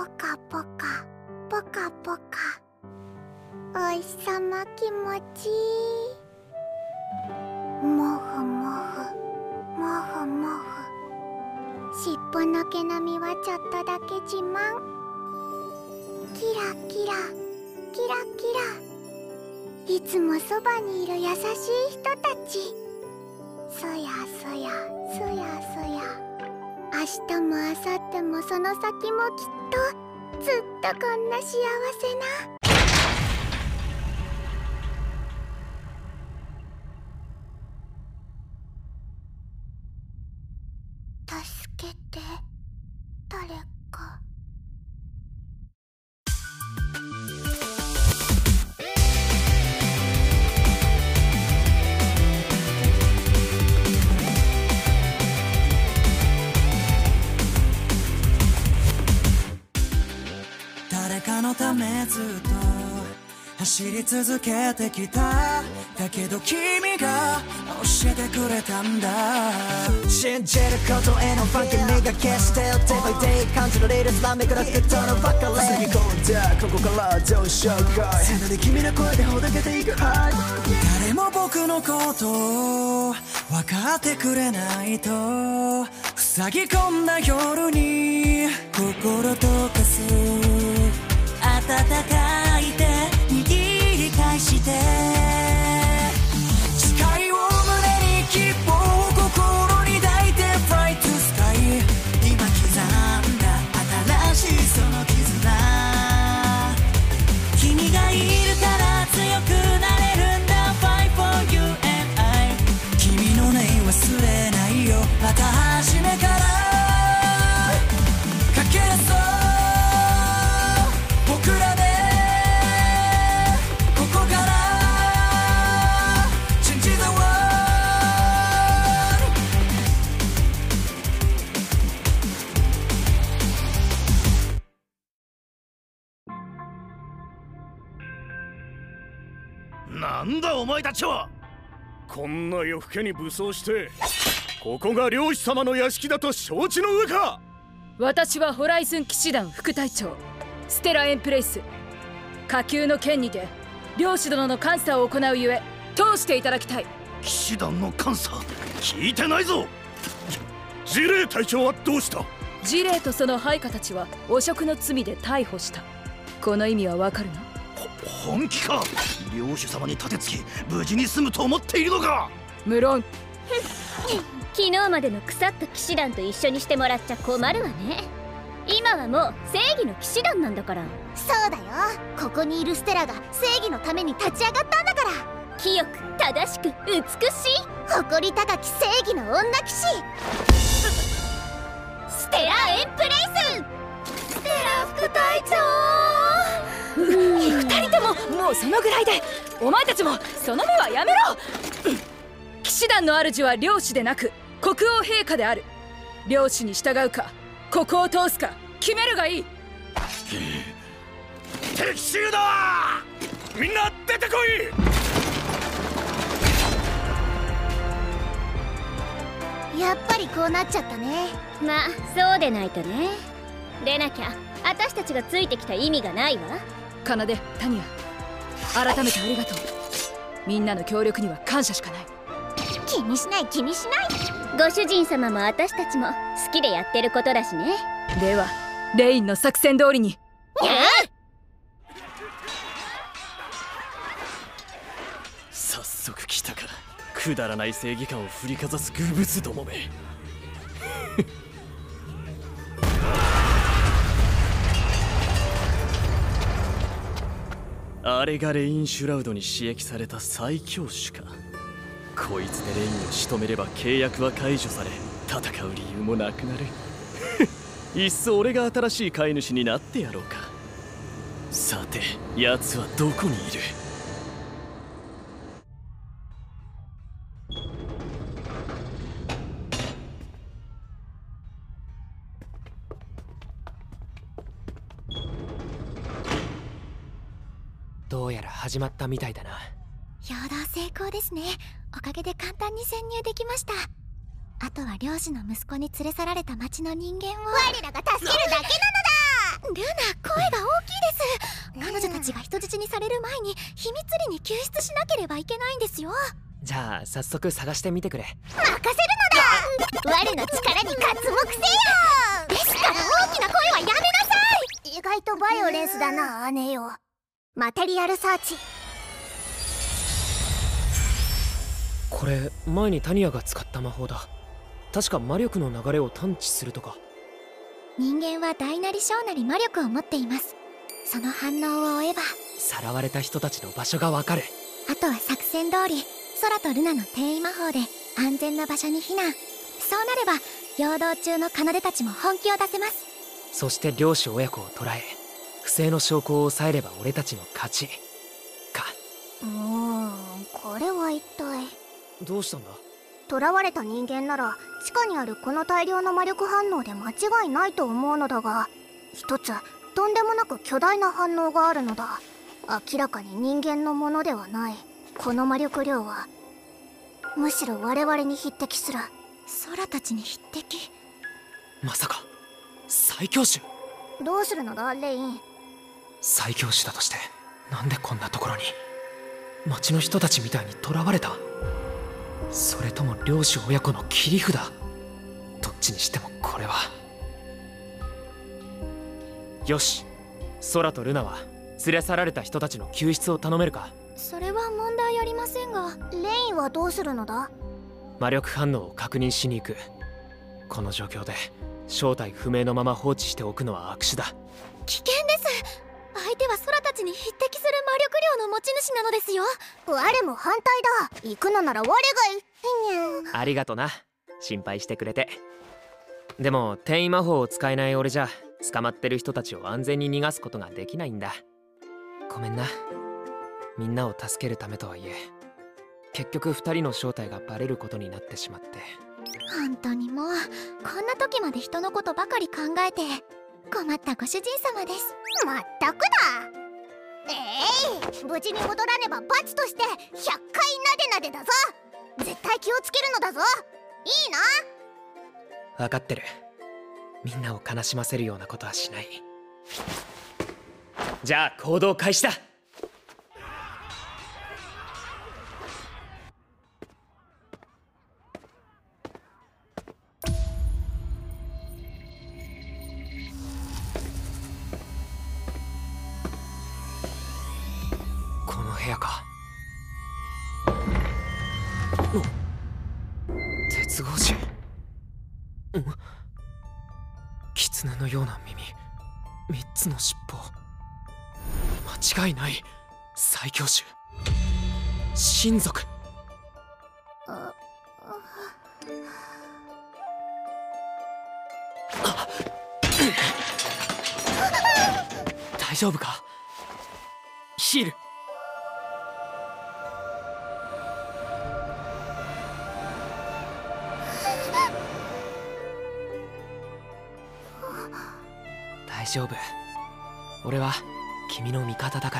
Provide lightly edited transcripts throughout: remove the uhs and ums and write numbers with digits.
カポカポカポカ、お日さま気持ちいい。もふもふもふもふ、尻尾の毛並みはちょっとだけ自慢。キラキラキラキラ、いつもそばにいる優しい人たち。そやそやそやそや、明日も明後日もその先もきっとずっとこんな幸せな。助けて、誰か。 誰かのためずっと走り続けてきた。だけど君が教えてくれたんだ。信じることへのファンキーが消して Day by day 感じられるスラムからグッドのバカレー。塞ぎ込んだここからどうしようか。背中で君の声でほどけていく。誰も僕のこと分かってくれないと、塞ぎ込んだ夜に心溶かす暖かい手握り返して、誓いを胸に希望を心に抱いて Fly to sky。 今刻んだ新しいその絆、君がいるから強くなれるんだ。 Fight for you and I。 君のね忘れないよ、また初めから駆け出そう。 なんだお前たちは。こんな夜更けに武装してここが漁師様の屋敷だと承知の上か。 私はホライズン騎士団副隊長ステラ・エンプレイス。下級の剣にて漁師殿の監査を行うゆえ通していただきたい。 騎士団の監査聞いてないぞ。ジレー隊長はどうした。 ジレーとその配下たちは汚職の罪で逮捕した。この意味はわかるな。 本気か。領主様に立てつき無事に済むと思っているのか。 無論昨日までの腐った騎士団と一緒にしてもらっちゃ困るわね。今はもう正義の騎士団なんだから。 そうだよ、ここにいるステラが正義のために立ち上がったんだから。 清く正しく美しい誇り高き正義の女騎士ステラ・エンプレイス。 ステラ副隊長。 二人とももうそのぐらいで。お前たちもその目はやめろ。騎士団の主は領主でなく国王陛下である。領主に従うかここを通すか決めるがいい。 敵襲だ。みんな出てこい。やっぱりこうなっちゃったね。 まあそうでないとね。でなきゃ私たちがついてきた意味がないわ。 奏、タニア、改めてありがとう。みんなの協力には感謝しかない。 気にしない気にしない。 ご主人様も私たちも好きでやってることだしね。 ではレインの作戦通りに。 早速来たか。くだらない正義感を振りかざす愚物どもめ。あれがレインシュラウドに刺激された最強種か。こいつでレインを仕留めれば契約は解除され戦う理由もなくなる。いっそ俺が新しい飼い主になってやろうか。さて奴はどこにいる。 どうやら始まったみたいだな。 陽動成功ですね。おかげで簡単に潜入できました。あとは漁師の息子に連れ去られた町の人間を我らが助けるだけなのだ。 ルナ、声が大きいです。彼女たちが人質にされる前に秘密裏に救出しなければいけないんですよ。 じゃあ早速探してみてくれ。 任せるのだ。我の力に刮目せよ。ですから大きな声はやめなさい。意外とバイオレンスだな、姉よ。マテリアルサーチ。 これ前にタニアが使った魔法だ。確か魔力の流れを探知するとか。 人間は大なり小なり魔力を持っています。その反応を追えばさらわれた人たちの場所がわかる。 あとは作戦通り空とルナの転移魔法で安全な場所に避難。そうなれば陽動中の奏たちも本気を出せます。 そして領主親子を捕らえ不正の証拠を抑えれば俺たちの勝ちか。 これは一体どうしたんだ。 囚われた人間なら地下にあるこの大量の魔力反応で間違いないと思うのだが、一つとんでもなく巨大な反応があるのだ。明らかに人間のものではない。この魔力量はむしろ我々に匹敵する。空たちに匹敵。 まさか最強種。 どうするのだレイン。 最強種だとしてなんでこんなところに。町の人たちみたいに囚われた。それとも領主親子の切り札。どっちにしてもこれは。よし、空とルナは連れ去られた人たちの救出を頼めるか。 それは問題ありませんが、レインはどうするのだ。 魔力反応を確認しに行く。この状況で正体不明のまま放置しておくのは悪手だ。 危険です。相手は空たちに匹敵する魔力量の持ち主なのですよ。我も反対だ。行くのなら我がありがとな、心配してくれて。でも転移魔法を使えない俺じゃ捕まってる人たちを安全に逃がすことができないんだ。ごめんな。みんなを助けるためとはいえ結局2人の正体がバレることになってしまって。 本当にもうこんな時まで人のことばかり考えて困ったご主人様です。まったくだ。無事に戻らねば罰として100回なでなでだぞ。絶対気をつけるのだぞ。いいな。 分かってる。みんなを悲しませるようなことはしない。じゃあ行動開始だ。この部屋か。鉄格子。狐のような耳、3つの尻尾。間違いない。最強種親族。大丈夫かヒール。大丈夫。俺は君の味方だから。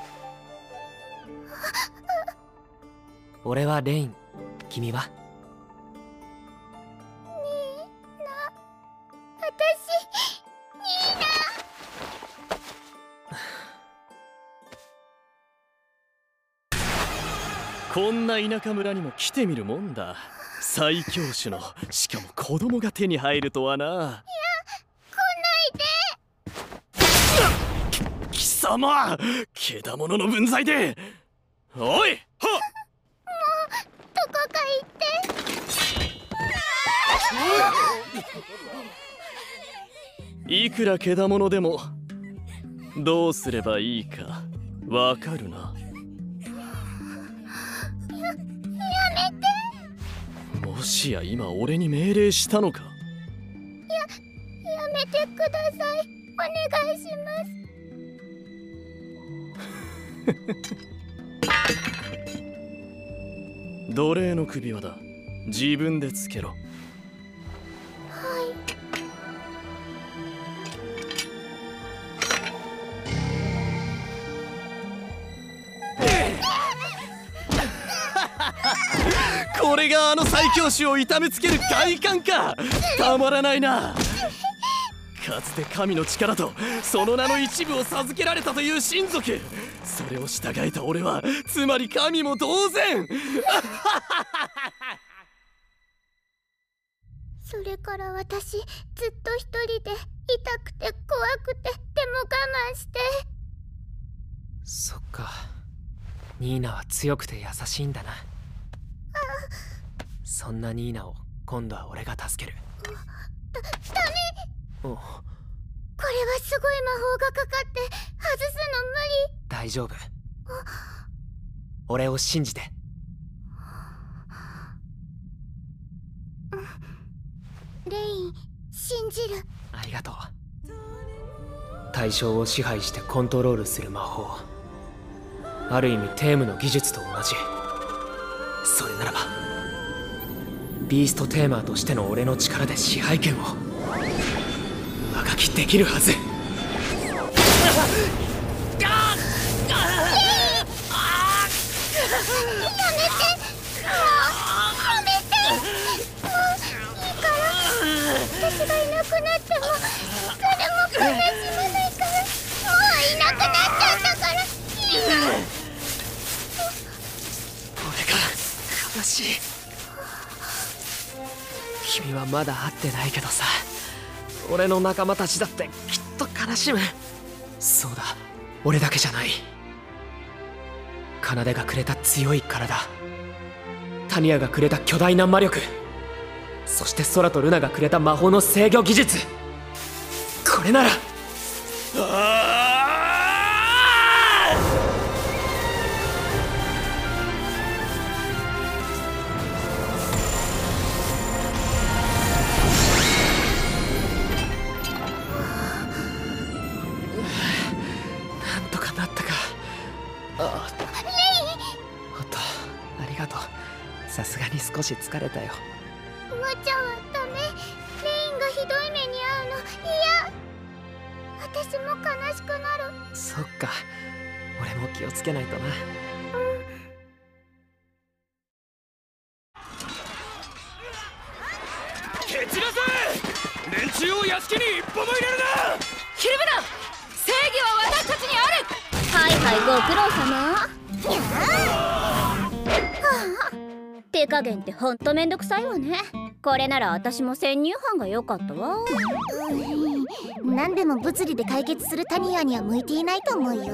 俺はレイン、君は？ こんな田舎村にも来てみるもんだ。最強種の、しかも子供が手に入るとはな。いや、来ないで。貴様、けだものの分際で。おい、はっ。もうどこか行って。 いくらけだものでもどうすればいいかわかるな。 やめて。 もしや今俺に命令したのか。 やめてください。お願いします。奴隷の首輪だ。自分でつけろ。これがあの最強種を痛めつける快感か。たまらないな。 かつて神の力とその名の一部を授けられたという親族、それを従えた俺はつまり神も同然それから私ずっと一人で痛くて怖くてでも我慢して。 そっか、ニーナは強くて優しいんだな。そんなニーナを今度は俺が助ける。 ダメ。 お、 これはすごい魔法がかかって外すの無理。 大丈夫、俺を信じて。 レイン、信じる。 ありがとう。対象を支配してコントロールする魔法、ある意味テームの技術と同じ。それならばビーストテーマーとしての俺の力で支配権を上書きできるはず。 私がいなくなっても誰も悲しまないから。もういなくなっちゃったから。 俺が悲しい。君はまだ会ってないけどさ、俺の仲間たちだってきっと悲しむ。そうだ、俺だけじゃない。奏がくれた強い体、タニアがくれた巨大な魔力、そして空とルナがくれた魔法の制御技術。これならなんとかなったか。レイン、おっと、ありがとう。さすがに少し疲れたよ。 無茶はダメ。レインがひどい目に遭うの嫌。私も悲しくなる。 そっか、俺も気をつけないとな。 蹴散らせ！連中を屋敷に一歩も入れるな！ ひるむな！正義は私たちにある！ はいはい、ご苦労様。手加減ってほんとめんどくさいわね。これなら私も先入犯が良かったわ。 何でも物理で解決するタニアには向いていないと思うよ。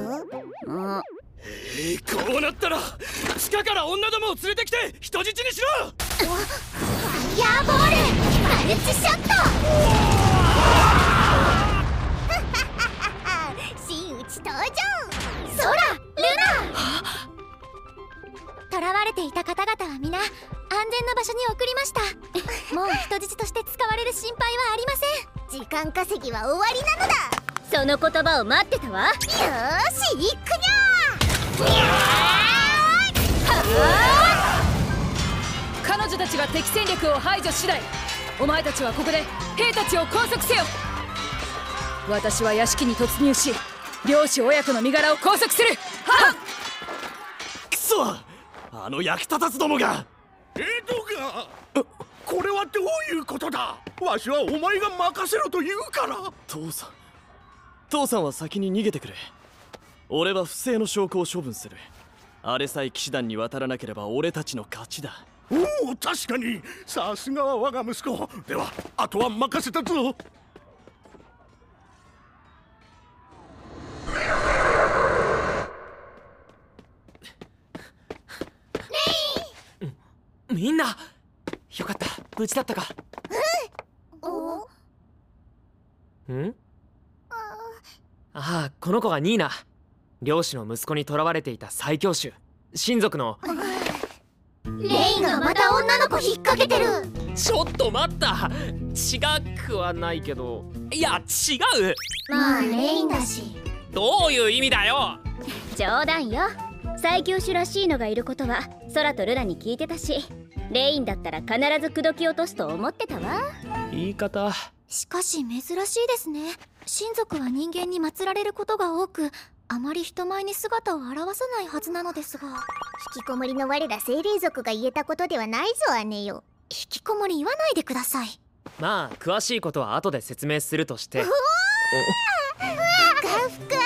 こうなったら地下から女どもを連れてきて人質にしろ！ ヤーボールマルチショット真打ち登場。ソラ、ルナ。囚われていた方々は皆安全な場所に送りました。もう人質として使われる心配はありません。時間稼ぎは終わりなのだ。 その言葉を待ってたわ。よーし、いくにゃー！彼女たちが敵戦力を排除次第、お前たちはここで兵たちを拘束せよ。私は屋敷に突入し、漁師親子の身柄を拘束する。はっ！ くそ！あの役立たずどもが！ エドが！これはどういうことだ？わしはお前が任せろと言うから。 父さんは先に逃げてくれ。俺は不正の証拠を処分する。あれさえ騎士団に渡らなければ俺たちの勝ちだ。 おお、確かにさすがは我が息子。ではあとは任せたぞ。 みんなよかった、無事だったか。ん？ああ、この子がニーナ。漁師の息子に囚われていた最強種、親族の。 レインがまた女の子引っ掛けてる。 ちょっと待った、違くはないけど。いや違う。 まあレインだし。 どういう意味だよ。 冗談よ。最強種らしいのがいることは空とルナに聞いてたし、レインだったら必ず口説き落とすと思ってたわ。 言い方。 しかし珍しいですね。親族は人間に祀られることが多く、あまり人前に姿を現さないはずなのですが。引きこもりの我ら精霊族が言えたことではないぞ姉よ。引きこもり言わないでください。 まあ詳しいことは後で説明するとして。 ふかふか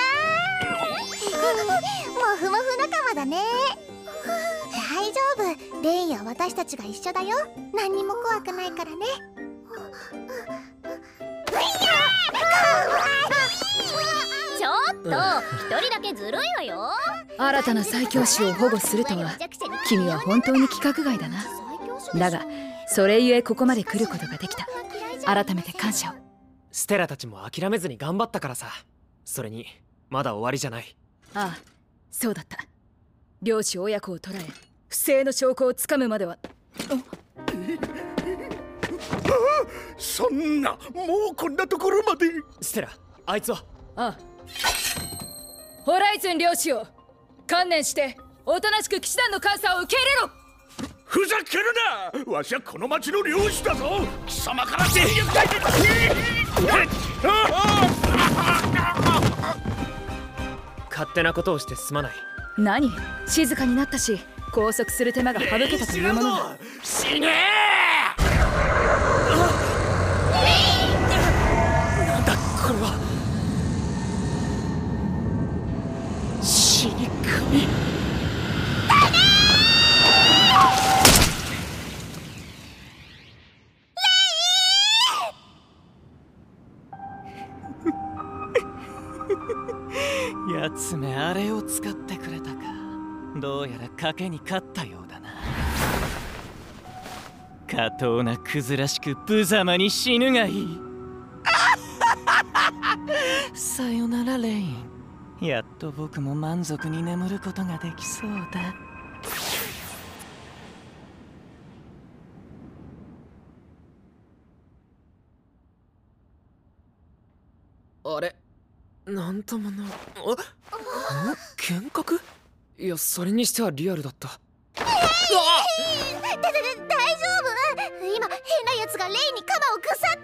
もふもふ仲間だね。大丈夫、レインや私たちが一緒だよ。何にも怖くないからね。 ちょっと一人だけずるいわよ。 新たな最強種を保護するとは君は本当に規格外だな。だがそれゆえここまで来ることができた。改めて感謝を。 ステラたちも諦めずに頑張ったからさ。それにまだ終わりじゃない。 ああ、そうだった。漁師親子を捕らえ不正の証拠をつかむまでは。 そんな、もうこんなところまで。 ステラ、あいつは。 ああ、ホライズン漁師を観念しておとなしく騎士団の監査を受け入れろ。 ふざけるな。わしはこの町の漁師だぞ。貴様から制約されて勝手なことをしてすまない。 何、静かになったし拘束する手間が省けたというものだ。 死ねー。 なんだこれは。死に神。 やつめあれを使ってくれたか。どうやら賭けに勝ったようだな。下等なクズらしく無様に死ぬがいい。さよならレイン。やっと僕も満足に眠ることができそうだ。 あれ、なんともな。幻覚？いや、それにしてはリアルだった。 大丈夫？今変なやつがレイにカマをぐさって。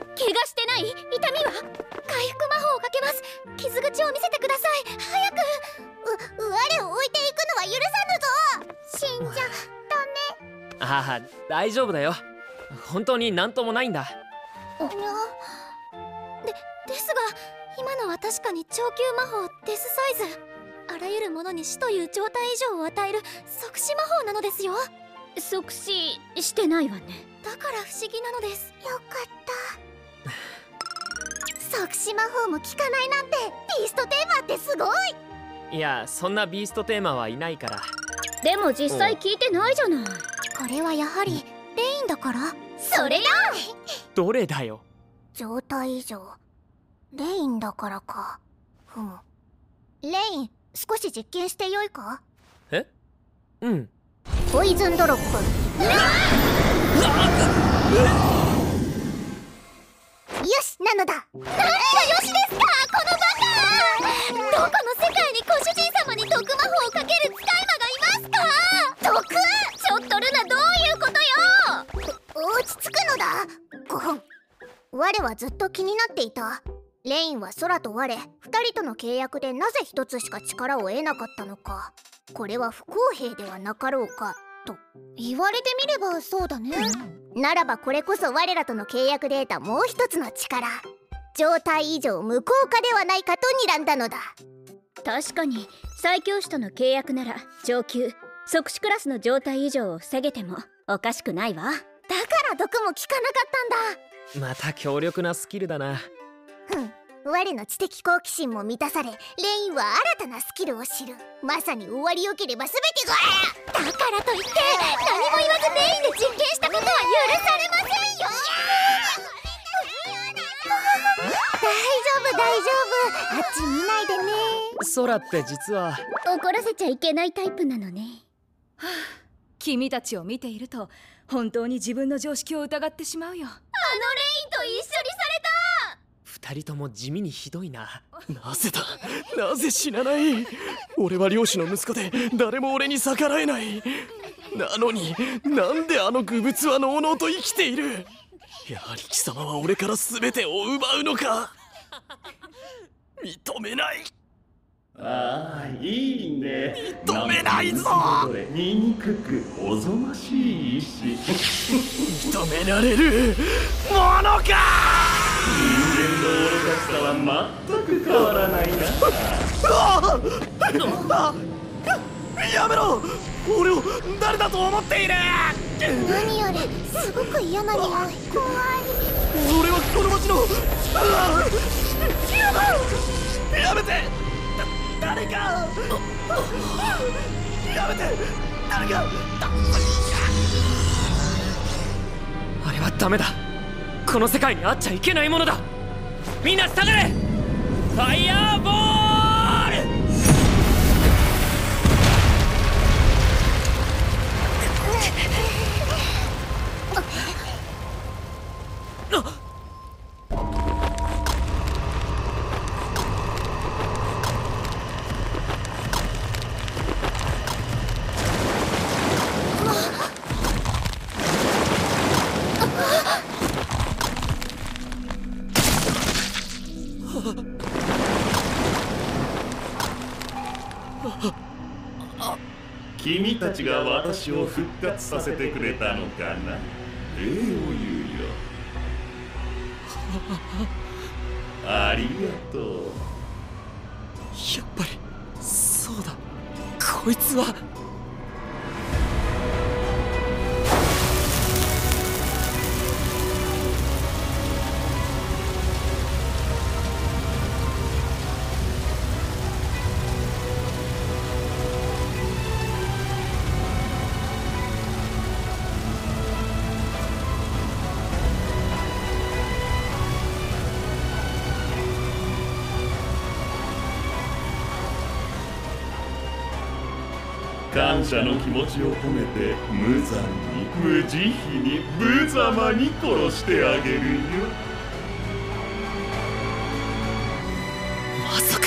怪我してない？痛みは？回復魔法をかけます。傷口を見せてください。早く。 我を置いていくのは許さぬぞ。死んじゃダメ。 ああ、大丈夫だよ。本当になんともないんだ。 ですが今のは確かに超級魔法デスサイズ。あらゆるものに死という状態異常を与える即死魔法なのですよ。即死してないわね。だから不思議なのです。 よかった即死魔法も効かないなんて。ビーストテーマってすごい。 いや、そんなビーストテーマはいないから。 でも実際聞いてないじゃない。 これはやはりレインだから。 それや。 どれだよ。 状態異常レインだからか。ふむ。レイン、少し実験してよいか？ え？うん。 ポイズンドロップ。よし、なのだ。何がよしですか、このバカ。どこの世界にご主人様に毒魔法をかける使い魔がいますか？毒？ ちょっとルナ、どういうことよ。 落ち着くのだ。5分。我はずっと気になっていた。レインは空と我、2人との契約でなぜ一つしか力を得なかったのか。これは不公平ではなかろうかと。言われてみればそうだね。ならばこれこそ我らとの契約で得たもう一つの力、状態異常無効化ではないかと睨んだのだ。 確かに最強種との契約なら上級即死クラスの状態異常を防げてもおかしくないわ。 だから毒も効かなかったんだ。 また強力なスキルだな。 我の知的好奇心も満たされ、レインは新たなスキルを知る。まさに終わりよければ全てが。だからといって何も言わずレインで実験したことは許されませんよ。大丈夫。あっち見ないでね。 空って実は怒らせちゃいけないタイプなのね。 君たちを見ていると本当に自分の常識を疑ってしまうよ。 あのレインと一緒にされた。 二人とも地味にひどいな。 なぜだ、なぜ死なない。俺は漁師の息子で誰も俺に逆らえない。なのになんであの愚物はのうのうと生きている。やはり貴様は俺から全てを奪うのか。認めない。 ああ、いいね。 認めないぞ。 醜くおぞましい意志。 認められるものか。 人間の愚かしさは全く変わらないな。 やめろ。俺を誰だと思っている。 何あれ、すごく嫌な匂い。怖い。 俺はこの町のやめて。誰かやめて。誰か。 あれはダメだ。この世界にあっちゃいけないものだ。みんな下がれ。ファイヤーボール。 君たちが私を復活させてくれたのかな。礼を言うよ。ありがとう。 やっぱりそうだ。こいつは感謝の気持ちを込めて無残に無慈悲に無様に殺してあげるよ。 魔族。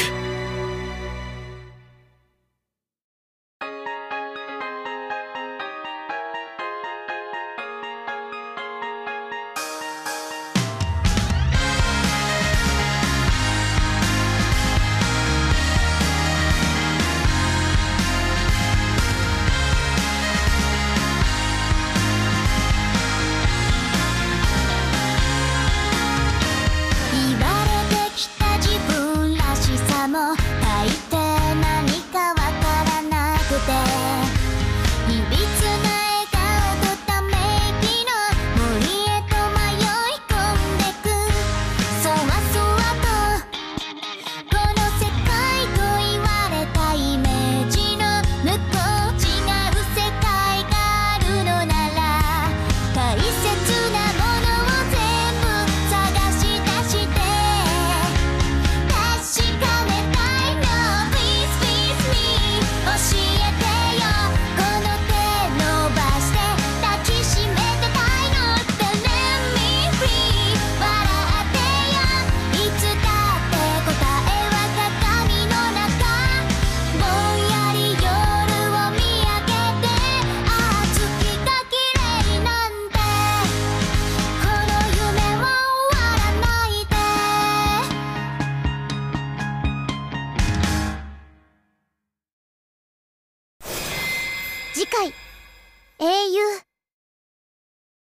次回、英雄。